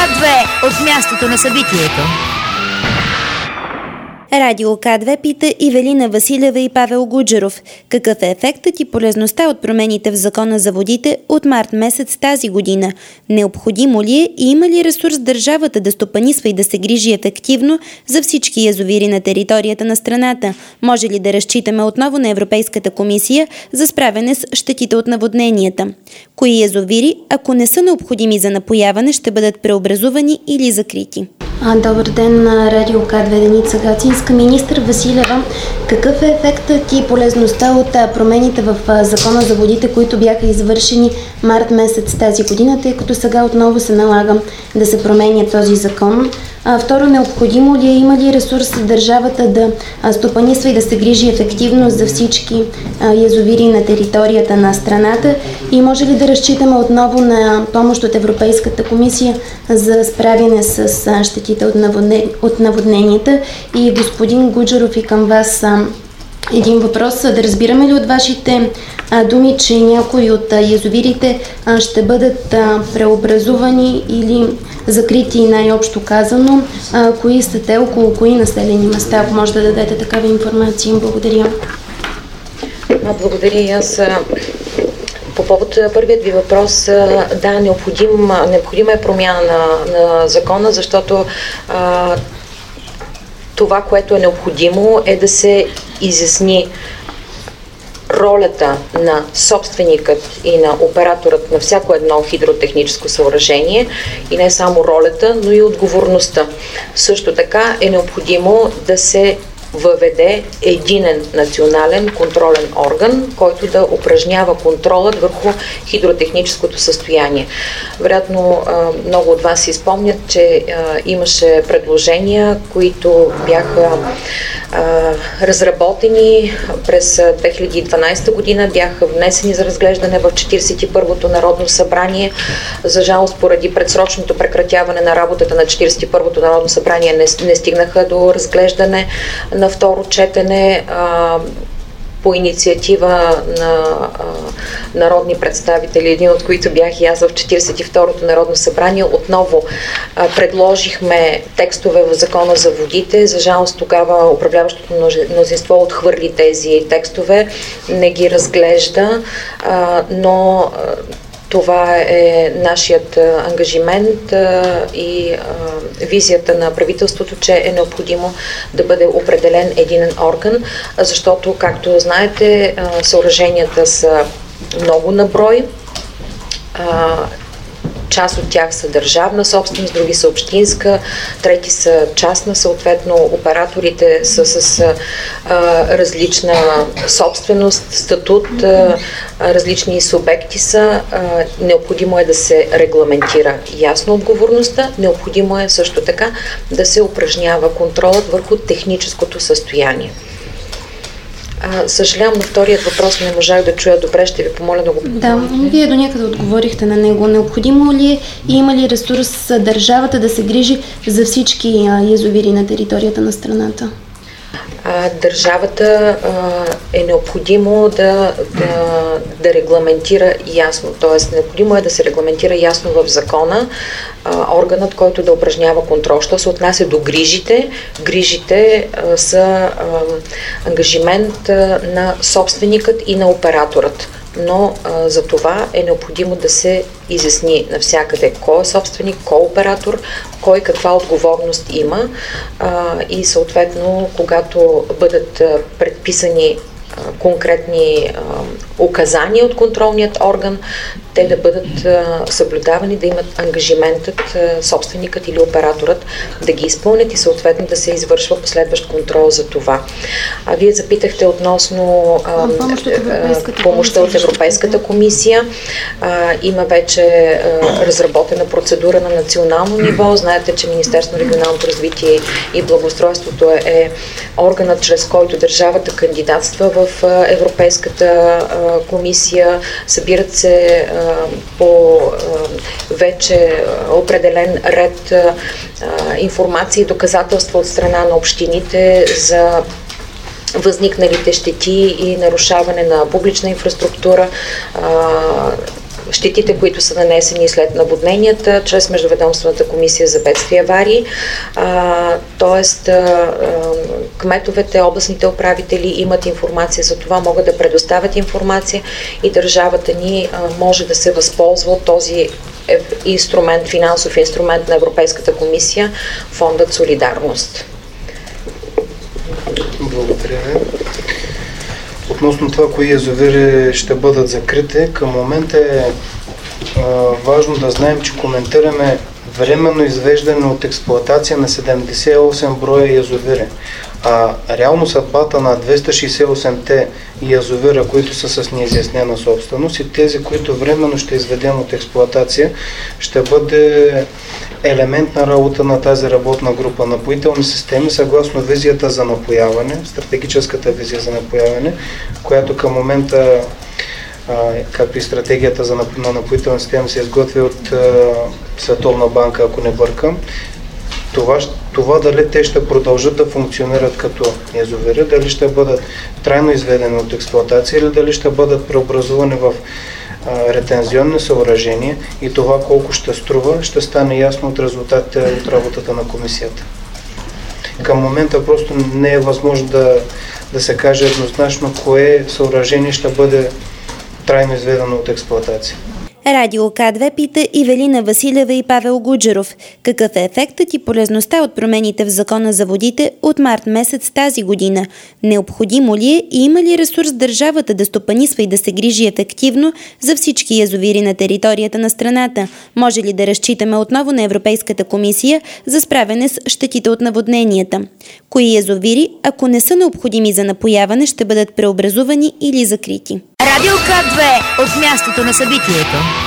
К2 от мястото на събитието. Радио К2 пита Ивелина Василева и Павел Гуджеров. Какъв е ефектът и полезността от промените в Закона за водите от март месец тази година? Необходимо ли е и има ли ресурс държавата да стопанисва и да се грижи ефективно за всички язовири на територията на страната? Може ли да разчитаме отново на Европейската комисия за справяне с щетите от наводненията? Кои язовири, ако не са необходими за напояване, ще бъдат преобразувани или закрити? Добър ден на Радио К2, Деница Гацинска. Министър Василева, какъв е ефектът и полезността от промените в Закона за водите, които бяха извършени март месец тази година, тъй като сега отново се налага да се променя този закон? Второ, необходимо ли е, има ли ресурс държавата да стопанисва и да се грижи ефективно за всички язовири на територията на страната и може ли да разчитаме отново на помощ от Европейската комисия за справяне с щетите от наводненията? И господин Гуджеров, и към вас един въпрос. Да разбираме ли от вашите думи, че някои от язовирите ще бъдат преобразувани или закрити, най-общо казано? Кои са те, около кои населени места? Ако може да дадете такава информация. Благодаря. Благодаря и аз. По повод първият ви въпрос, да, необходима е промяна на закона, защото това, което е необходимо, е да се изясни ролята на собственикът и на операторът на всяко едно хидротехническо съоръжение и не само ролята, но и отговорността. Също така е необходимо да се въведе единен национален контролен орган, който да упражнява контролът върху хидротехническото състояние. Вероятно, много от вас си спомнят, че имаше предложения, които бяха разработени през 2012 година, бяха внесени за разглеждане в 41-то Народно събрание. За жалост, поради предсрочното прекратяване на работата на 41-то Народно събрание не стигнаха до разглеждане на второ четене по инициатива на народни представители, един от които бях и аз в 42-то Народно събрание. Отново предложихме текстове в Закона за водите. За жалост тогава управляващото мнозинство отхвърли тези текстове, не ги разглежда, но това е нашият ангажимент и визията на правителството, че е необходимо да бъде определен единен орган, защото, както знаете, съоръженията са много на брой. Част от тях са държавна собственост, други са общинска, трети са частна, съответно операторите са с различна собственост, статут, различни субекти са. Необходимо е да се регламентира ясно отговорността, необходимо е също така да се упражнява контролът върху техническото състояние. Съжалявам, на вторият въпрос не можах да чуя добре, ще ви помоля да го повторите. Да, вие до някъде отговорихте на него. Необходимо ли е и има ли ресурс държавата да се грижи за всички язовири на територията на страната? Държавата е необходимо да регламентира ясно, т.е. необходимо е да се регламентира ясно в закона органът, който да упражнява контрол. Що се отнася до грижите, грижите са ангажимент на собственикът и на операторът. Но за това е необходимо да се изясни навсякъде кой е собственик, кой е оператор, кой каква отговорност има и съответно, когато бъдат предписани конкретни указания от контролният орган, те да бъдат съблюдавани, да имат ангажиментът собственикът или операторът да ги изпълнят и съответно да се извършва последващ контрол за това. Вие запитахте относно помощта от Европейската комисия. Има вече разработена процедура на национално ниво. Знаете, че Министерството на регионалното развитие и благоустройството е органът, чрез който държавата кандидатства в Европейската комисия. Събират се по вече определен ред информация и доказателства от страна на общините за възникналите щети и нарушаване на публична инфраструктура, щетите, които са нанесени след наводненията, чрез Междуведомствената комисия за бедствия и аварии. Тоест, кметовете, областните управители имат информация за това, могат да предоставят информация и държавата ни може да се възползва от този инструмент, финансов инструмент на Европейската комисия, фондът Солидарност. Благодаря ви. Относно това, кои язовири ще бъдат закрити, към момента е важно да знаем, че коментираме временно извеждане от експлоатация на 78 броя язовири. А реално съдбата на 268-те язовира, които са с неизяснена собственост, и тези, които временно ще изведем от експлоатация, ще бъде елемент на работа на тази работна група. Напоителни системи, съгласно визията за напояване, стратегическата визия за напояване, която към момента, както и стратегията на напоителни системи, се изготви от Световна банка, ако не бъркам. Това дали те ще продължат да функционират като язовири, дали ще бъдат трайно изведени от експлоатация или дали ще бъдат преобразувани в ретензионни съоръжения, и това колко ще струва, ще стане ясно от резултатите от работата на комисията. Към момента просто не е възможно да се каже еднозначно кое съоръжение ще бъде трайно изведено от експлоатация. Радио К2 пита Ивелина Василева и Павел Гуджеров какъв е ефектът и полезността от промените в Закона за водите от март месец тази година. Необходимо ли е и има ли ресурс държавата да стопанисва и да се грижи ефективно за всички язовири на територията на страната? Може ли да разчитаме отново на Европейската комисия за справяне с щетите от наводненията? Кои язовири, ако не са необходими за напояване, ще бъдат преобразувани или закрити? Радио К2 от мястото на събитието.